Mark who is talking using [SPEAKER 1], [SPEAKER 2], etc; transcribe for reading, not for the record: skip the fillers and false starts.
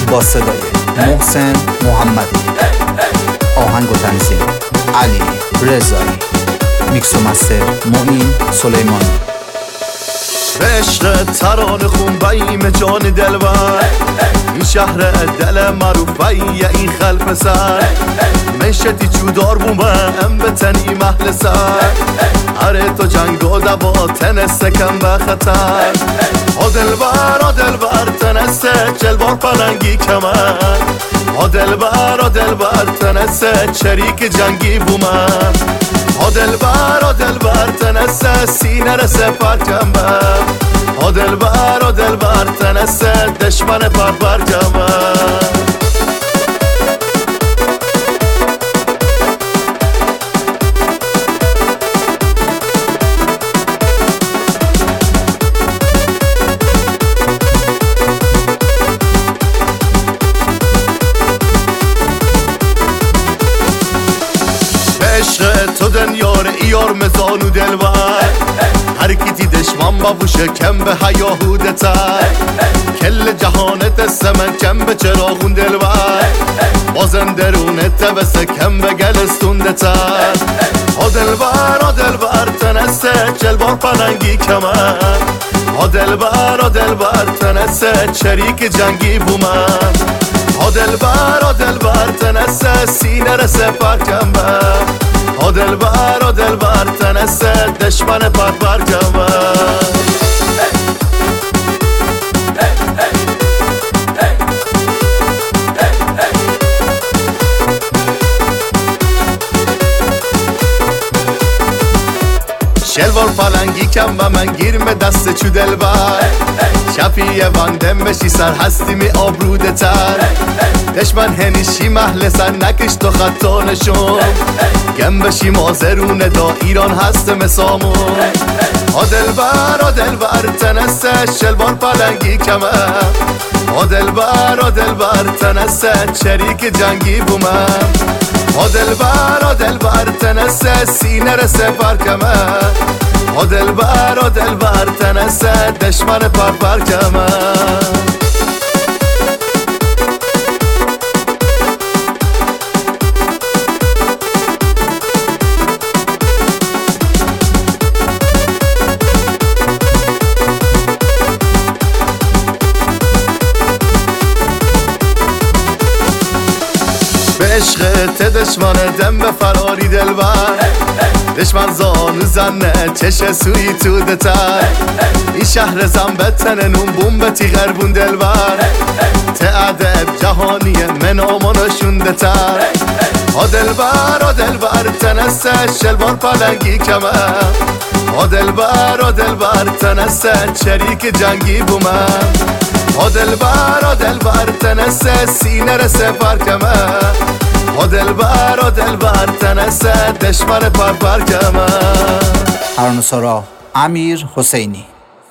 [SPEAKER 1] با صدای محسن محمدی، آهنگ و تنظیم علی رضایی، میکس و مستر معین سلیمانی.
[SPEAKER 2] به عشق ترانه خون بیم جان دلبر، این شهر دل معروفه این خلف سر، مشتی چودار بومه ام بتنی محل سر، اره تو جنگ و دوا تنسته کم به خطر. آ دلبر تنسته چلبار پلنگی کمر، آ دلبر تنسته چریک جنگی بومه، آ دلبر تنسته سینه رسه پرکم به، آ دلبر تنسته دشمن پر برکمه. عشق تو دنیار ایار مزانو دلبر، هر کیتی دشمن بابوشه کم به حیاهوده تر، کل جهانت سمن کم به چراغون دلبر، بازن درونت بسه کم به گلستونده تر. آ دلبر تنسته چلبار پلنگی کمر، آ دلبر تنسته چریک جنگی بومن، آ دلبر تنسته سینه رسه پرکم به، آ دلبر تنسته دشمن پر برکمه. شلوار پلنگی کم و من گیرم دست چو دلبر، شفیه واندم بشی سر هستی می آبروده تر، دشمن هنیشی محل سر نکش تو خطا نشون، گم بشی مازرونه دا ایران هست مسامون. آ دلبر تنسته شلوار پلنگی کمه، آ دلبر تنسته چریک جنگی بومه، آ دلبر تنسته سینه رسه پرکمه، آ دلبر تنسته دشمن پر برکمه. به عشق دشمن دم به فراری دلبر، دشمن زانو زنه چش سوی تو دتر، این شهر زنبتن نون بومبتی غربون دلبر، تعدب جهانیه من آمانشون دتر. آ دلبر تنسته شلوار پلنگی کمه، آ دلبر تنسته چریک جنگی بومه، آ دلبر تنسته سینه رسه پرکمه، آ دلبر تنسته دشمن پر برکمه.
[SPEAKER 1] هرانوسارا امیر حسینی.